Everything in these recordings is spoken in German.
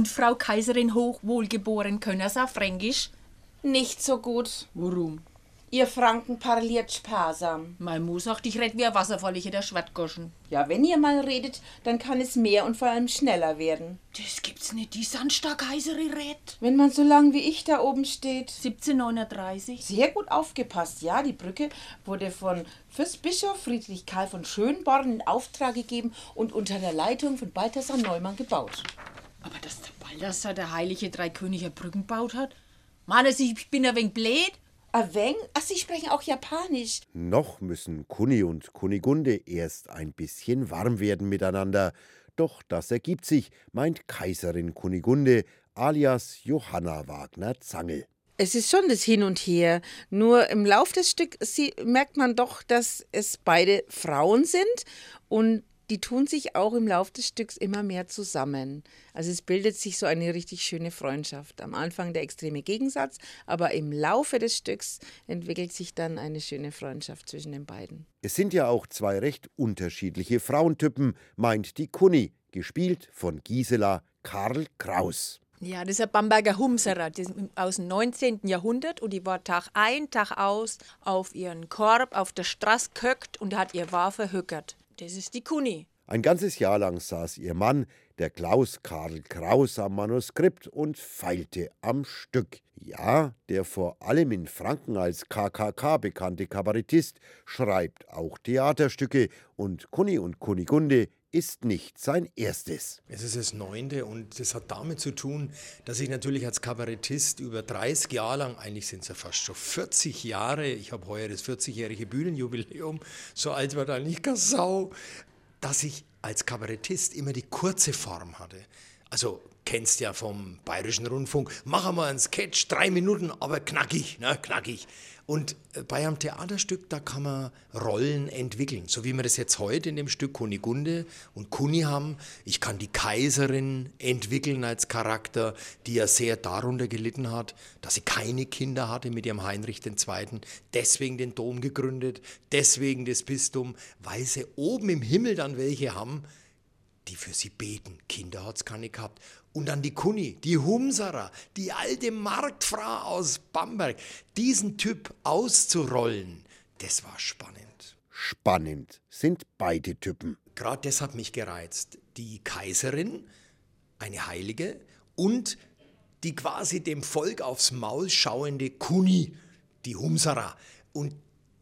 Und Frau Kaiserin Hochwohlgeboren, können Sie auch Fränkisch? Nicht so gut. Warum? Ihr Franken parliert sparsam. Meine Mutter sagt, ich red wie ein Wasserfall, ich hätte der Schwertgoschen. Ja, wenn ihr mal redet, dann kann es mehr und vor allem schneller werden. Das gibt's nicht, die Sandstar-Kaiserin redet. Wenn man so lang wie ich da oben steht. 1739. Sehr gut aufgepasst, ja. Die Brücke wurde von Fürstbischof Friedrich Karl von Schönborn in Auftrag gegeben und unter der Leitung von Balthasar Neumann gebaut. Aber dass der Balthasar der heilige drei Könige Brücken gebaut hat? Meinen Sie, ich bin ein wenig blöd? Ein wenig? Ach, Sie sprechen auch Japanisch. Noch müssen Kunni und Kunigunde erst ein bisschen warm werden miteinander. Doch das ergibt sich, meint Kaiserin Kunigunde alias Johanna Wagner-Zangel. Es ist schon das Hin und Her. Nur im Lauf des Stücks merkt man doch, dass es beide Frauen sind und die tun sich auch im Lauf des Stücks immer mehr zusammen. Also es bildet sich so eine richtig schöne Freundschaft. Am Anfang der extreme Gegensatz, aber im Laufe des Stücks entwickelt sich dann eine schöne Freundschaft zwischen den beiden. Es sind ja auch zwei recht unterschiedliche Frauentypen, meint die Kunni, gespielt von Gisela Karl Kraus. Ja, das ist ein Bamberger Humserer, das ist aus dem 19. Jahrhundert und die war Tag ein, Tag aus auf ihren Korb auf der Straße gehockt und hat ihr War verhöckert. Das ist die Kunni. Ein ganzes Jahr lang saß ihr Mann, der Klaus Karl Kraus, am Manuskript und feilte am Stück. Ja, der vor allem in Franken als KKK bekannte Kabarettist schreibt auch Theaterstücke und Kunni und Kunigunde ist nicht sein erstes. Es ist das 9. und das hat damit zu tun, dass ich natürlich als Kabarettist über 30 Jahre lang, eigentlich sind es ja fast schon 40 Jahre, ich habe heuer das 40-jährige Bühnenjubiläum, so alt war da nicht gar Sau, dass ich als Kabarettist immer die kurze Form hatte. Also kennst ja vom Bayerischen Rundfunk, mach mal einen Sketch, 3 Minuten, aber knackig, ne, knackig. Und bei einem Theaterstück, da kann man Rollen entwickeln, so wie wir das jetzt heute in dem Stück Kunigunde und Kunni haben. Ich kann die Kaiserin entwickeln als Charakter, die ja sehr darunter gelitten hat, dass sie keine Kinder hatte mit ihrem Heinrich II., deswegen den Dom gegründet, deswegen das Bistum, weil sie oben im Himmel dann welche haben, die für sie beten. Kinder hat's keine gehabt. Und dann die Kunni, die Humserer, die alte Marktfrau aus Bamberg. Diesen Typ auszurollen, das war spannend. Spannend sind beide Typen. Gerade das hat mich gereizt. Die Kaiserin, eine Heilige, und die quasi dem Volk aufs Maul schauende Kunni, die Humserer. Und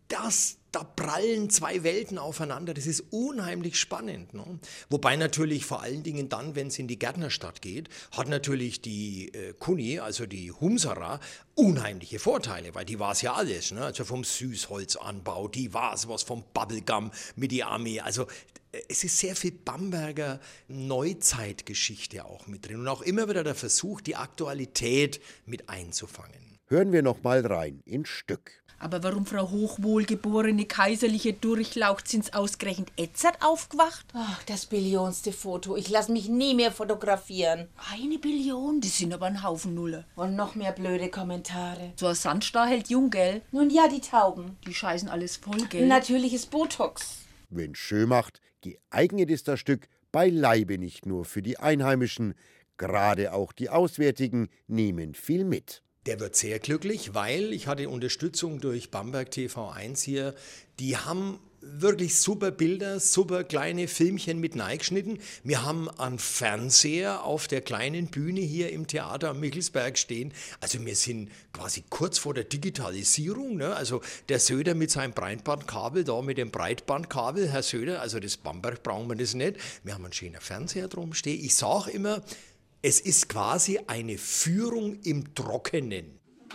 da prallen zwei Welten aufeinander, das ist unheimlich spannend. Ne? Wobei natürlich vor allen Dingen dann, wenn es in die Gärtnerstadt geht, hat natürlich die Kunni, also die Humserer, unheimliche Vorteile, weil die war es ja alles. Ne? Also vom Süßholzanbau, die war es was vom Bubblegum mit die Armee. Also es ist sehr viel Bamberger Neuzeitgeschichte auch mit drin und auch immer wieder der Versuch, die Aktualität mit einzufangen. Hören wir noch mal rein ins Stück. Aber warum Frau Hochwohlgeborene kaiserliche Durchlaucht sind's ausgerechnet Etzert aufgewacht? Ach, das billionste Foto. Ich lasse mich nie mehr fotografieren. 1 Billion, das sind aber ein Haufen Nuller. Und noch mehr blöde Kommentare. So ein Sandstar hält jung, gell? Nun ja, die Tauben. Die scheißen alles voll, gell? Natürliches Botox. Wenn schön macht, geeignet ist das Stück beileibe nicht nur für die Einheimischen. Gerade auch die Auswärtigen nehmen viel mit. Der wird sehr glücklich, weil ich hatte Unterstützung durch Bamberg TV1 hier. Die haben wirklich super Bilder, super kleine Filmchen mit reingeschnitten. Wir haben einen Fernseher auf der kleinen Bühne hier im Theater am Michelsberg stehen. Also wir sind quasi kurz vor der Digitalisierung. Ne? Also der Söder mit seinem Breitbandkabel, da mit dem Breitbandkabel, Herr Söder, also das Bamberg brauchen wir das nicht. Wir haben einen schönen Fernseher drum stehen. Ich sage immer, es ist quasi eine Führung im Trockenen.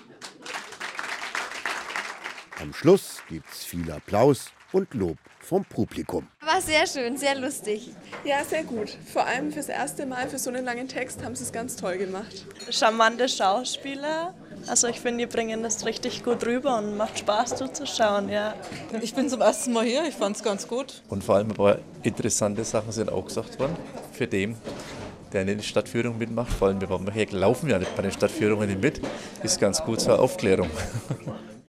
Am Schluss gibt's viel Applaus und Lob vom Publikum. War sehr schön, sehr lustig. Ja, sehr gut. Vor allem fürs erste Mal, für so einen langen Text, haben sie es ganz toll gemacht. Charmante Schauspieler. Also ich finde, die bringen das richtig gut rüber und macht Spaß zuzuschauen, ja. Ich bin zum ersten Mal hier, ich fand es ganz gut. Und vor allem ein paar interessante Sachen sind auch gesagt worden für den, der in den Stadtführungen mitmacht. Vor allem wir laufen ja nicht bei den Stadtführungen mit. Ist ganz gut zur Aufklärung.